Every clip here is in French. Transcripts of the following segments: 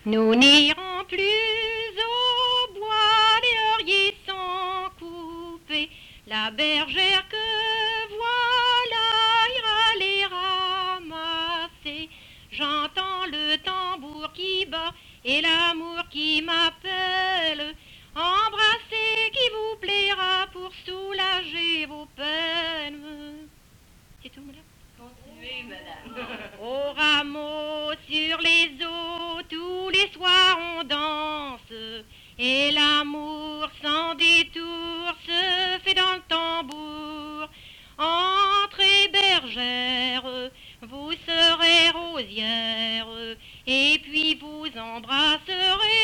Nous n'irons plus au bois, les lauriers sont coupés. La bergère que voilà ira les ramasser. J'entends le tambour qui bat et l'amour qui m'appelle. Embrassez qui vous plaira pour soulager vos peines. C'est tout, madame? Continuez, madame. Au rameau sur les eaux, tous les soirs on danse, et l'amour sans détour se fait dans le tambour. Entrez bergère, vous serez rosière, et puis vous embrasserez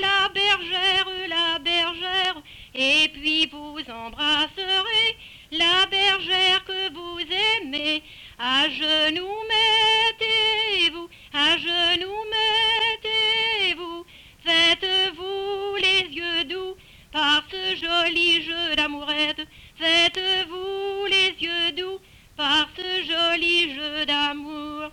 la bergère, et puis vous embrasserez la bergère que vous aimez. À genoux mettez-vous, à genoux mettez-vous, faites-vous les yeux doux par ce joli jeu d'amourette, faites-vous les yeux doux par ce joli jeu d'amour.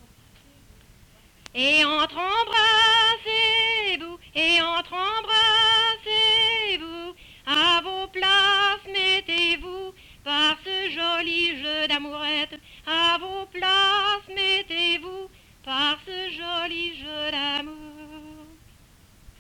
Et entre embrassez-vous, et entre embrassez-vous, à vos places mettez-vous par ce joli jeu d'amourette, à vos places mettez-vous par ce joli jeu d'amourette.